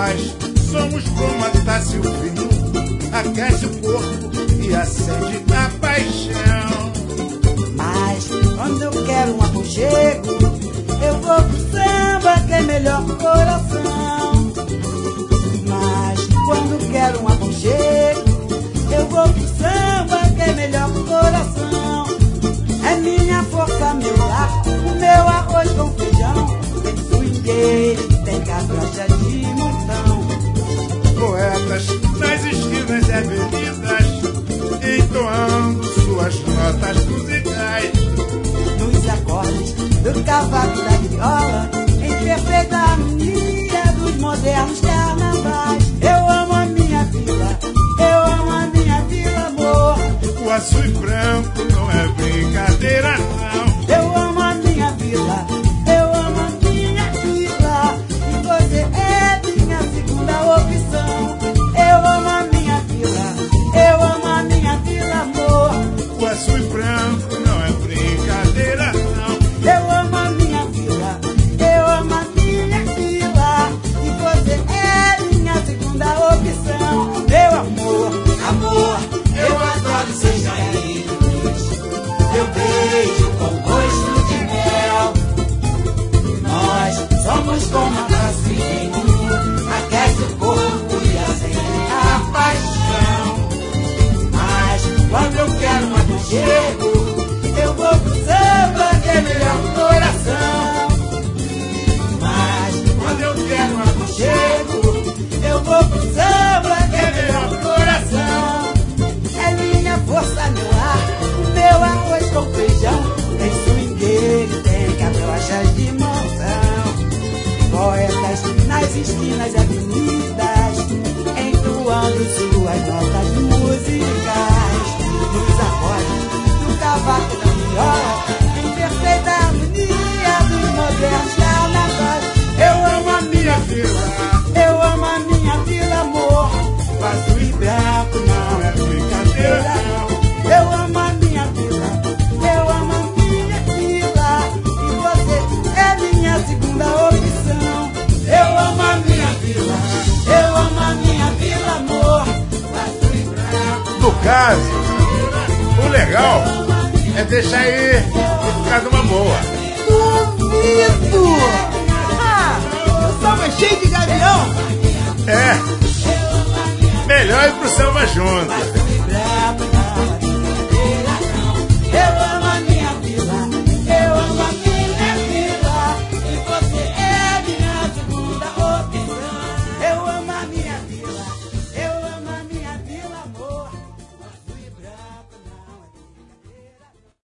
Nós somos como a taça e o vinho, aquece o corpo e acende a paixão. Mas quando eu quero um aconchego, eu vou pro samba que é melhor pro coração. Mas quando quero um aconchego, eu vou pro samba que é melhor pro coração. É minha força, meu lar, o meu arroz com feijão. Tem swingueiro, tem cabrocha de montão. Poetas nas esquinas e avenidas, entoando suas notas musicais. Nos acordes do cavaco da viola, em perfeita harmonia dos modernos carnavais. Eu amo a minha vila, eu amo a minha vila, amor. O azul e branco não é brincadeira, não. Eu amo a minha vila, eu amo a minha vila, e você é minha segunda opção. Eu amo a minha vila, eu amo a minha vila, amor. O azul e branco não é brincadeira, não. Eu amo a minha vila, eu amo a minha vila, e você é minha segunda opção. Meu amor, amor, eu adoro seus carinhos, meu beijo com gosto de mel. Nós somos como a tacinho, aquece o corpo e acende a paixão. Mas quando eu quero um aconchego, eu vou pro samba que é melhor pro coração. Mas quando eu quero um aconchego, eu vou pro samba que é melhor pro coração. É minha força, meu ar, o meu arroz com feijão. Tem swingueiro, tem cabrochas de montão. Poetas nas esquinas e avenidas, entoando suas notas musicais. Nos acordes do cavaco da viola, em perfeita harmonia dos modernos carnavais. Eu amo a minha vila, eu amo a minha vila, amor. Azul e branco não é brincadeira, não. Eu amo a minha vila, eu amo a minha vila, e você é minha segunda opção. Eu amo a minha vila, eu amo a minha vila, amor. Azul e branco. No caso, o legal é deixar ir e ficar numa boa. Duvido! Ah, o samba é cheio de gavião. É, melhor ir pro samba junto. Eu amo